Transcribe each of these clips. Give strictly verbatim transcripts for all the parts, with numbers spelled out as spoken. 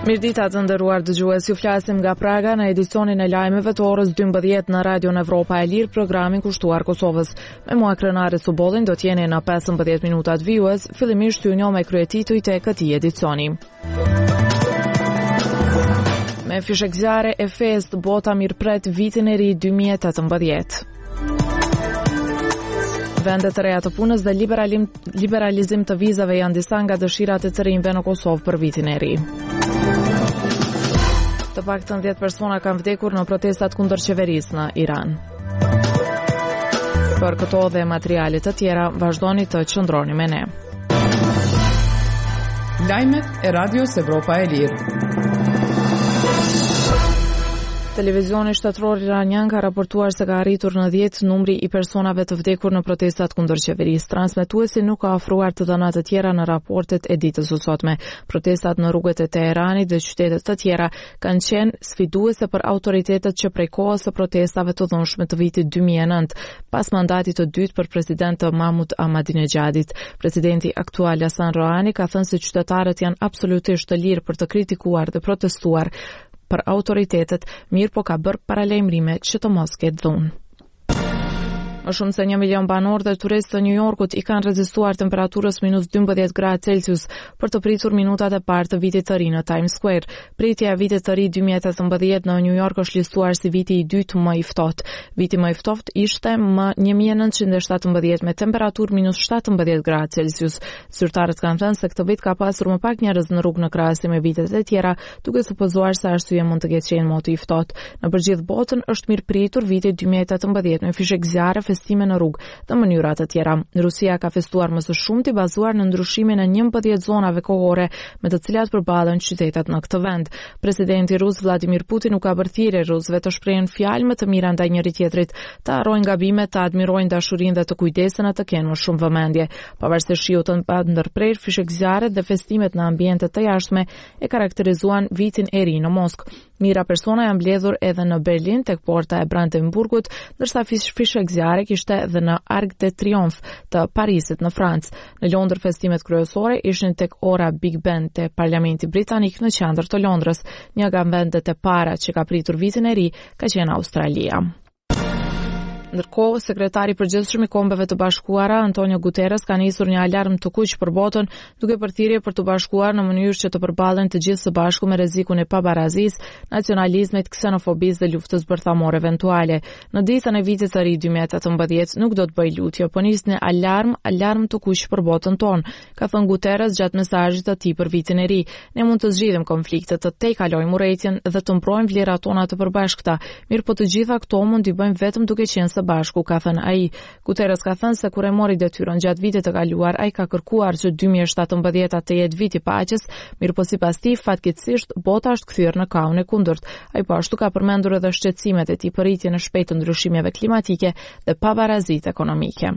Mirdita të nderuar dëgjues, ju flasim nga Praga në edicionin e lajmeve të orës dymbëdhjetë në Radion Evropa e Lirë, programin kushtuar Kosovës. Me mua Krenare Subollin do t'jeni në pesëmbëdhjetë minutat vijues, fillimisht ju njoh me kryetitujt e këtij edicioni. Me fishek zjarre e fest, bota mirëpret vitin e ri dy mijë e tetëmbëdhjetë. Vendet të reja të punës dhe liberalizim të vizave janë disa nga dëshirat e të rinjve në Kosovë për vitin e ri. Të paktën dhjetë persona kanë vdekur në protestat kundër qeverisë në Iran. Për këto dhe materialet të tjera, vazhdoni të qëndroni me ne. Lajmet e Radios Evropa e Lirë. Televizioni shtatror iranian ka raportuar se ka arritur në dhjetë numri i personave të vdekur në protestat kundër qeverisë. Transmetuesi nuk ka ofruar të dhëna të tjera në raportet e ditës së sotme. Protestat në rrugët e Teheranit dhe qytete të tjera kanë qenë sfiduese për autoritetet që prej kohës së protestave të dhunshme të vitit dy mijë e nëntë, pas mandatit të dytë për president Mahmud Ahmadinejadit. Presidenti aktual Hasan Rohani ka thënë se qytetarët janë absolutisht të lirë për të kritikuar dhe protestuar për autoritetet, mirë po ka bërë paralajmërime që të mos ketë dhunë. Më shumë se një milion banor dhe turistë të New Yorkut i kanë rezistuar temperaturës minus dymbëdhjetë gradë Celsius për të pritur minutat e parë të vitit të ri në Times Square. Pritja e vitit të ri dy mijë e tetëmbëdhjetë në New York është listuar si viti i dytë më i ftohtë. Viti më i ftohtë ishte më një mijë e nëntëqind e shtatëmbëdhjetë me temperaturë minus shtatëmbëdhjetë gradë Celsius. Zyrtarët kanë thënë se këtë vit ka pasur më pak njerëz në rrugë në krahasim me vitet e tjera, duke supozuar se arsyeja mund të ketë qenë moti i ftohtë. Në përgjithë botën është mirë pritur viti dy mijë e tetëmbëdhjetë me fishek zjarre, festime në rrugë dhe mënyra të tjera. Rusia ka festuar më së shumti bazuar në ndryshimin e njëmbëdhjetë zonave kohore me të cilat përballen qytetet në këtë vend. Presidenti rus Vladimir Putin u ka bërë thirrje rusëve të shprehin fjalë më të mira ndaj njëri tjetrit, të harrojnë gabimet, të admirojnë dashurinë dhe të kujdesen të kenë më shumë vëmendje. Pavarësisht shiut të ndërprerë, fishek zjarret dhe festimet në ambiente të jashtme e karakterizuan vitin e ri në Moskë. Mira persona janë mbledhur edhe në Berlin tek porta e Brandenburgut, ndërsa fishek zjarre kishte dhe në Arc de Triomphe të Parisit në Francë. Në Londër festimet kryesore ishin tek ora Big Ben te Parlamenti Britanik në qendër të Londrës. Një nga vendet e para që ka pritur vitin e ri ka qenë Australia. Ndërkohë, sekretari i përgjithshëm i Kombeve të Bashkuara Antonio Guterres ka nisur një alarm të kuq për botën, duke përthirrje për të bashkuar në mënyrë që të përballen të gjithë së bashku me rrezikun e pabarazisë, nacionalizmit, ksenofobisë dhe luftës bërthamore eventuale. Në ditën e vitit të ri dy mijë e tetëmbëdhjetë nuk do të bëj lutje, po nis një alarm, alarm të kuq për botën tonë, ka thënë Guterres gjatë mesazhit të tij për vitin e ri. Ne mund të zgjidhim konfliktet, të tejkalojmë urrëtitjen dhe të mbrojmë vlerat tona të përbashkëta. Mirë, po të gjitha këto mund t'i bëjmë vetëm duke qenë së bashku, ka thënë ai. Guterres ka thënë se kur e mori detyrën gjatë vitit të kaluar, ai ka kërkuar që dy mijë e shtatëmbëdhjetë të jetë viti i paqes, mirë po sipas tij fatkeqësisht bota është kthyer në kaun e kundërt. Ai po ashtu ka përmendur edhe shqetësimet e tij për rritjen e shpejtë të ndryshimeve klimatike dhe pabarazitë ekonomike.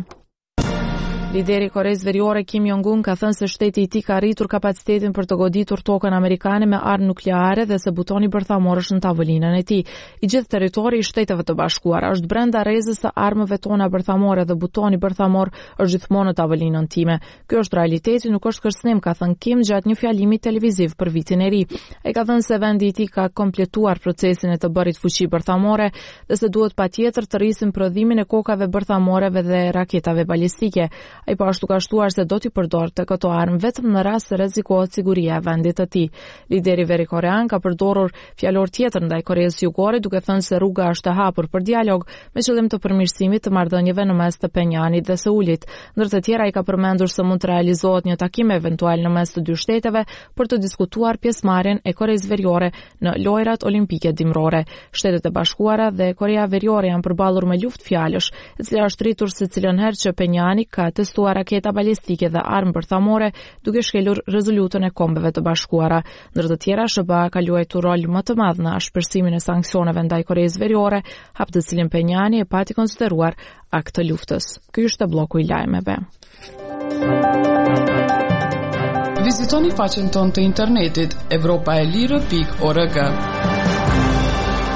Lideri i Koreas Veriore Kim Jong-un ka thënë se shteti i tij ka rritur kapacitetin për të goditur tokën amerikane me armë nukleare dhe se butoni bërthamor është në tavolinën e tij. I gjithë territori i Shteteve të Bashkuara është brenda rrezës së armëve tona bërthamore dhe butoni bërthamor është gjithmonë në tavolinën time. Ky është realiteti, nuk është kërcënim, ka thënë Kim gjatë një fjalimi televiziv për vitin e ri. Ai ka thënë se vendi i tij ka kompletuar procesin e të bërit fuqi bërthamore dhe se duhet patjetër të rrisim prodhimin e kokave bërthamoreve dhe raketave balistike. Ai po ashtu ka shtuar se do t'i përdorte këto armë vetëm në rast se rrezikohet siguria e vendit të tij. Lideri verikorean ka përdorur fjalor tjetër ndaj Koreas Jugore, duke thënë se rruga është e hapur për dialog me qëllim të përmirësimit të marrëdhënieve në mes të Penjanit dhe Seulit. Ndër të tjera ai ka përmendur se mund të realizohet një takim eventual në mes të dy shteteve për të diskutuar pjesëmarrjen e Koreas Veriore në lojrat olimpike dimrore. Shtetet e Bashkuara dhe Korea Veriore janë përballur me luftë fjalësh, e cila është rritur secilën herë që Penjani ka testuar raketa balistike dhe armë bërthamore, duke shkelur rezolutën e Kombeve të Bashkuara. Ndër të tjera, S B A ka luajtur rol më të madh në ashpërsimin e sanksioneve ndaj Koreas Veriore, hap të cilin Penjani e pati konsideruar akt të luftës. Ky është bloku i lajmeve. Vizitoni faqen tonë të internetit evropaelire pikë org.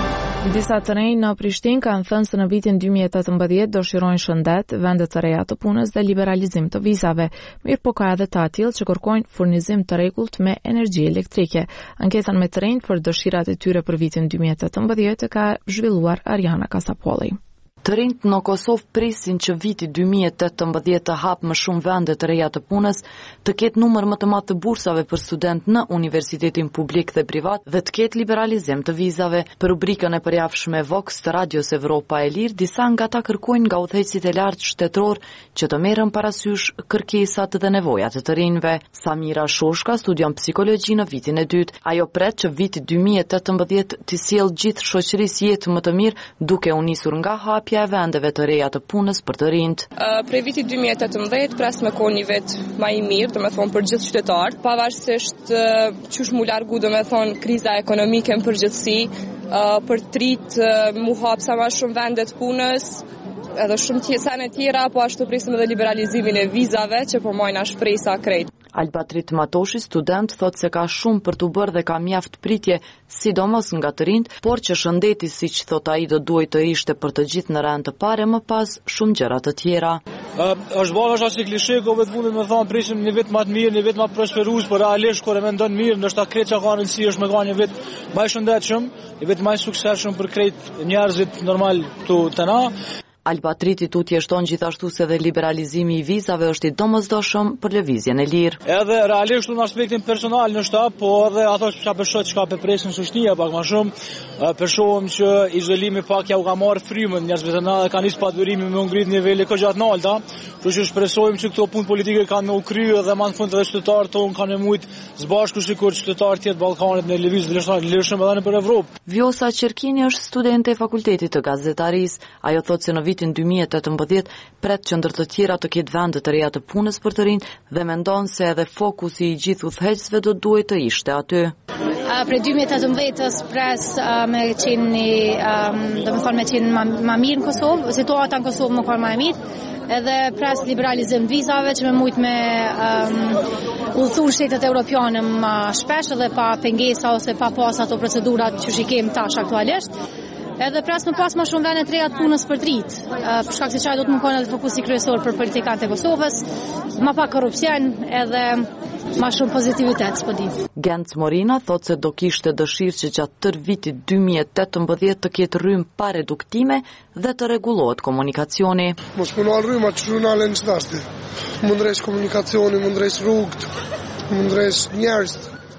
Disa të rinj në Prishtinë kanë thënë se në vitin dy mijë e tetëmbëdhjetë dëshirojnë shëndet, vende të reja të punës dhe liberalizim të vizave. Mirë po ka edhe të tillë që kërkojnë furnizim të rregullt me energji elektrike. Anketën me të rinjt për dëshirat e tyre për vitin dy mijë e tetëmbëdhjetë ka zhvilluar Ariana Kasapolli. Të rinjt në Kosovë presin që viti dy mijë e tetëmbëdhjetë të hap më shumë vende të reja të punës, të ketë numër më të madh të bursave për student në universitetin publik dhe privat dhe të ketë liberalizim të vizave. Për rubrikën e përjavshme Vox të Radios Evropa e Lirë, disa nga ta kërkojnë nga udhëheqësit e lartë shtetëror që të merren parasysh kërkesat dhe nevojat e të rinjve. Samira Shoshka studion psikologji në vitin e dytë. Ajo pret që viti dy mijë e tetëmbëdhjetë të sjellë gjithë shoqërisë jetë më të mirë, duke u nisur nga hapi e vendeve të reja të punës për të rinjt. Uh, prej vitit dy mijë e tetëmbëdhjetë pres me konë një vit më i mirë, do me thonë për gjithë qytetarët, pavarësisht uh, qysh mu largu, do me thonë kriza ekonomike në përgjithësi, uh, për të rit uh, mu hap sa më shumë vendet punës, edhe shumë tjesane tjera, po ashtu presim edhe liberalizimin e vizave që po mojna shpresa krejt. Albatrit Matoshi, student, thot se ka shumë për të bërë dhe ka mjaft pritje, sidomos nga të rinjt, por që shëndeti, siç thot ai, do duhet të ishte për të gjithë në rend të pare, më pas shumë gjëra të tjera. Uh, është bërë është asë klishe, kove të fundit me thonë, prisim një vit më të mirë, një vit më prosperues, por realisht kur e mendon mirë, ndoshta krejt që ka rëndësi është me ka një vit më i shëndetshëm, një vit më i suksesshëm për krejt njerëzit normal këtu të na. Albatriti tutje shton gjithashtu se dhe liberalizimi i vizave është i domosdoshëm për lëvizjen e lirë. Edhe realisht në aspektin personal në shtap, po edhe ato që përshot që ka përpresin shoqënia pak më shumë, përshohëm që izolimi pak ja u ka marrë frymën, njerëzve të na kanë nisë padurimi me ngrit nivele kaq gjatë nalta, kështu që shpresojmë që këto punë politike kanë me u kryer dhe më në fund edhe qytetarët tonë kanë mujt zbashku sikur qytetarët tjetër Ballkanit në lëvizje lëshëm edhe në Evropë. Vjosa Qerkini është studente e Fakultetit të Gazetarisë. Ajo thotë se në vitin dy mijë e tetëmbëdhjetë pret që ndër të tjera të ketë vende të reja të punës për të rinjt dhe mendon se edhe fokusi i gjithë udhëheqësve do duhet të ishte aty. Uh, Për dy mijë e tetëmbëdhjetës pres uh, me qenë um, do të thonë me qenë më mirë në Kosovë, situata në Kosovë më ka më e mirë, edhe pres liberalizim vizave që me mujt me um, udhëtu shtetet europiane më shpesh dhe pa pengesa ose pa pas ato procedurat që shikim tash aktualisht. Edhe pres më pas më shumë vende të reja të punës për të rit. Uh, për shkak se çaj do të më konë edhe fokusi kryesor për politikanët e Kosovës, më pak korrupsion edhe më shumë pozitivitet, s'po di. Genc Morina thotë se do kishte dëshirë që gjatë tër vitit dy mijë e tetëmbëdhjetë të ketë rrymë pa reduktime dhe të rregullohet komunikacioni. Mos punon rryma që jurnale në qdashti. Mund rresh komunikacioni, mund rresh rrugët, mund rresh njerëz.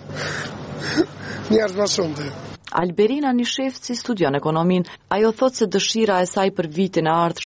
Njerëz më shumë të. Alberina Nishevci studion ekonomin. Ajo thot se dëshira e saj për vitin e ardhshëm